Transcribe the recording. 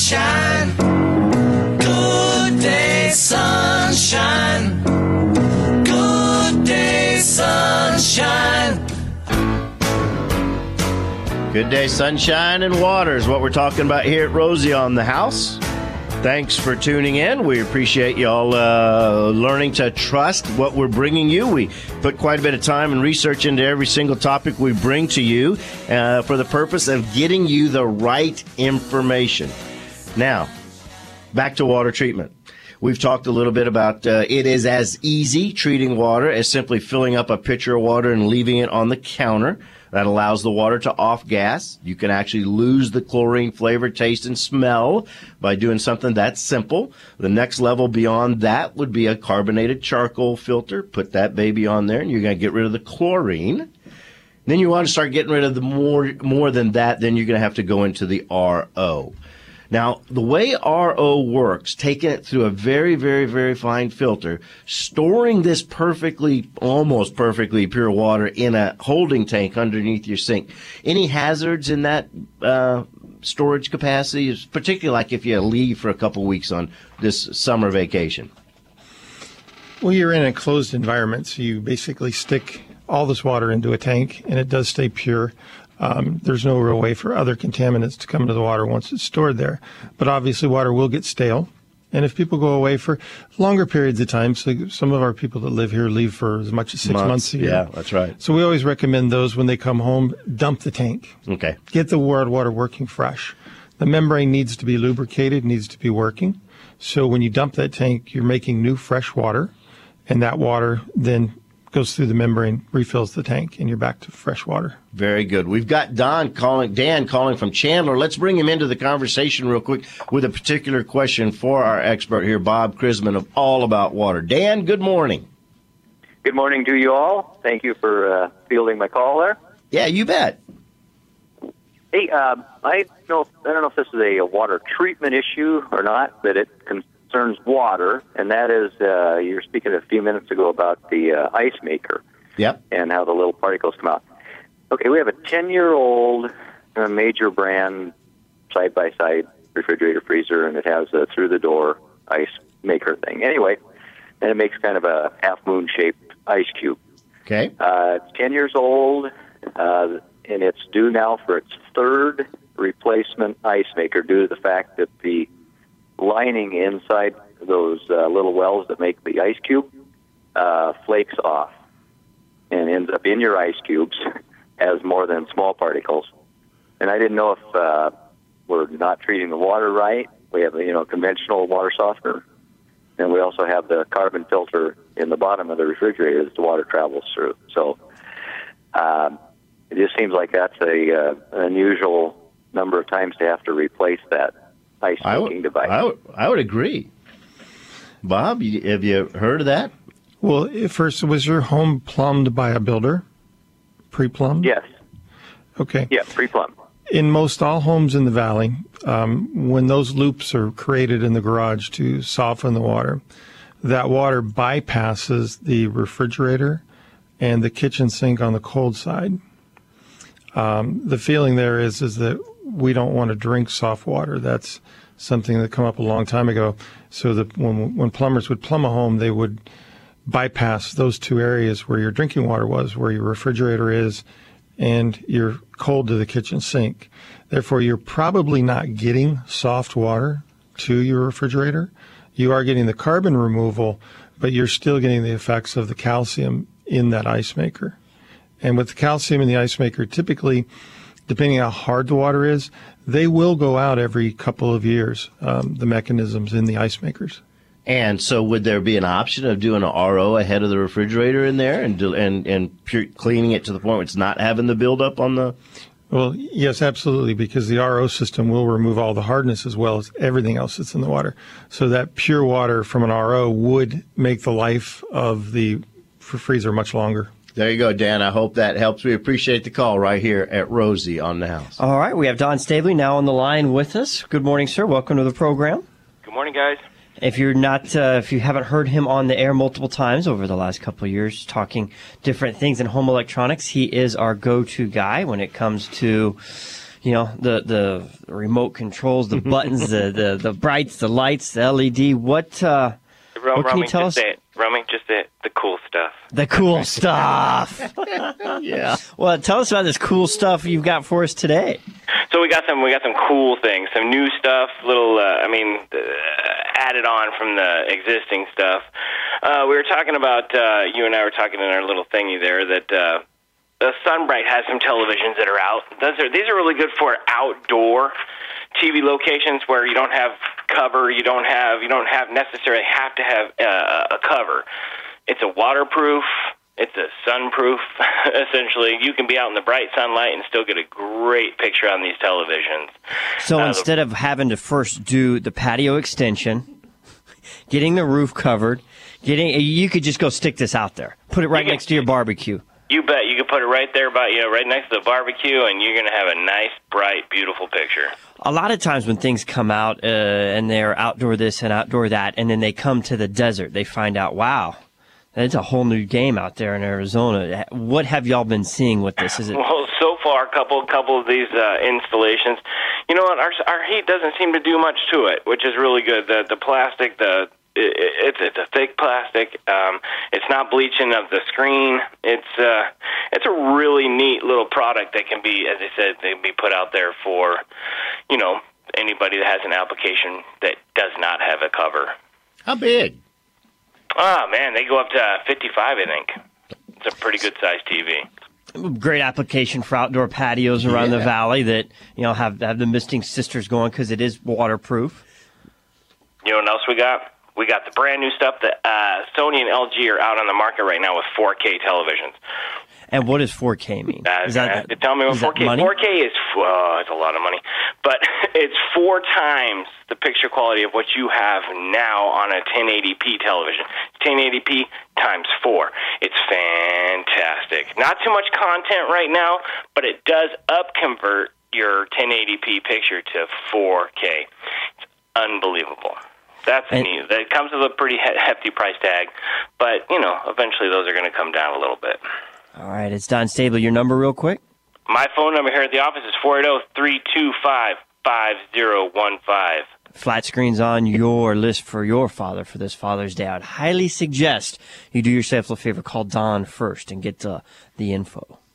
sunshine. Good day, sunshine. Good day, sunshine. Good day, sunshine, and water is what we're talking about here at Rosie on the House. Thanks for tuning in. We appreciate y'all learning to trust what we're bringing you. We put quite a bit of time and research into every single topic we bring to you for the purpose of getting you the right information. Now, back to water treatment. We've talked a little bit about it is as easy treating water as simply filling up a pitcher of water and leaving it on the counter. That allows the water to off-gas. You can actually lose the chlorine flavor, taste, and smell by doing something that simple. The next level beyond that would be a carbonated charcoal filter. Put that baby on there, and you're going to get rid of the chlorine. Then you want to start getting rid of the more than that, then you're going to have to go into the RO. Now, the way RO works, taking it through a very, very, very fine filter, storing this almost perfectly pure water in a holding tank underneath your sink. Any hazards in that storage capacity, particularly like if you leave for a couple weeks on this summer vacation? Well, you're in a closed environment, so you basically stick all this water into a tank, and it does stay pure. There's no real way for other contaminants to come into the water once it's stored there. But obviously water will get stale. And if people go away for longer periods of time, so some of our people that live here leave for as much as 6 months a year. Yeah, that's right. So we always recommend those when they come home, dump the tank. Okay. Get the water working fresh. The membrane needs to be lubricated, needs to be working. So when you dump that tank, you're making new fresh water, and that water then goes through the membrane, refills the tank, and you're back to fresh water. Very good. We've got Dan calling from Chandler. Let's bring him into the conversation real quick with a particular question for our expert here, Bob Chrisman of All About Water. Dan, good morning. Good morning to you all. Thank you for fielding my call there. Yeah, you bet. Hey, I don't know if this is a water treatment issue or not, but it concerns water, and that is, you were speaking a few minutes ago about the ice maker. Yep. And how the little particles come out. Okay, we have a 10-year-old major brand side-by-side refrigerator freezer, and it has a through-the-door ice maker thing. Anyway, and it makes kind of a half-moon-shaped ice cube. Okay. It's 10 years old, and it's due now for its third replacement ice maker due to the fact that the lining inside those little wells that make the ice cube flakes off and ends up in your ice cubes as more than small particles. And I didn't know if we're not treating the water right. We have a conventional water softener, and we also have the carbon filter in the bottom of the refrigerator that the water travels through. So it just seems like that's an unusual number of times to have to replace that ice making device. I would agree. Bob, have you heard of that? Well, first, was your home plumbed by a builder? Pre-plumbed? Yes. Okay. Yeah, pre-plumbed. In most all homes in the valley, when those loops are created in the garage to soften the water, that water bypasses the refrigerator and the kitchen sink on the cold side. The feeling there is that we don't want to drink soft water. That's something that came up a long time ago. So that when plumbers would plumb a home, they would bypass those two areas where your drinking water was, where your refrigerator is, and you're cold to the kitchen sink. Therefore, you're probably not getting soft water to your refrigerator. You are getting the carbon removal, but you're still getting the effects of the calcium in that ice maker. And with the calcium in the ice maker, typically, depending on how hard the water is, they will go out every couple of years, the mechanisms in the ice makers. And so would there be an option of doing an RO ahead of the refrigerator in there and cleaning it to the point where it's not having the buildup on the... Well, yes, absolutely, because the RO system will remove all the hardness as well as everything else that's in the water. So that pure water from an RO would make the life of the freezer much longer. There you go, Dan. I hope that helps. We appreciate the call right here at Rosie on the House. All right. We have Don Stabley now on the line with us. Good morning, sir. Welcome to the program. Good morning, guys. If you're not, if you haven't heard him on the air multiple times over the last couple of years talking different things in home electronics, he is our go-to guy when it comes to the remote controls, the buttons, the brights, the lights, the LED. What can you tell us? Romy, just the cool stuff. The cool stuff. Yeah. Well, tell us about this cool stuff you've got for us today. So we got some cool things, some new stuff, added on from the existing stuff. We were talking about, you and I were talking in our little thingy there that the Sunbright has some televisions that are out. These are really good for outdoor TV locations where you don't have cover, you don't necessarily have to have a cover. It's a waterproof, it's a sunproof. Essentially, you can be out in the bright sunlight and still get a great picture on these televisions. So instead of having to first do the patio extension, getting the roof covered, you could just go stick this out there, put it right next to your barbecue. You bet. You can put it right there, right next to the barbecue, and you're going to have a nice, bright, beautiful picture. A lot of times when things come out and they're outdoor this and outdoor that, and then they come to the desert, they find out, wow, it's a whole new game out there in Arizona. What have y'all been seeing with this? Well, so far, a couple of these installations, you know what? Our heat doesn't seem to do much to it, which is really good. The plastic, it's a thick plastic. It's not bleaching of the screen. It's a really neat little product that can be, as I said, they can be put out there for, anybody that has an application that does not have a cover. How big? Oh man, they go up to 55, I think. It's a pretty good sized TV. Great application for outdoor patios around the valley that have the Misting Sisters going because it is waterproof. You know what else we got? We got the brand new stuff that Sony and LG are out on the market right now with 4K televisions. And what does 4K mean? Tell me what 4K. Money? 4K is it's a lot of money, but it's 4 times the picture quality of what you have now on a 1080p television. 1080p times 4. It's fantastic. Not too much content right now, but it does upconvert your 1080p picture to 4K. It's unbelievable. That's neat. It comes with a pretty hefty price tag, but, eventually those are going to come down a little bit. All right, it's Don Stabler. Your number real quick? My phone number here at the office is 480-325-5015. Flat screen's on your list for your father for this Father's Day. I'd highly suggest you do yourself a favor. Call Don first and get the info.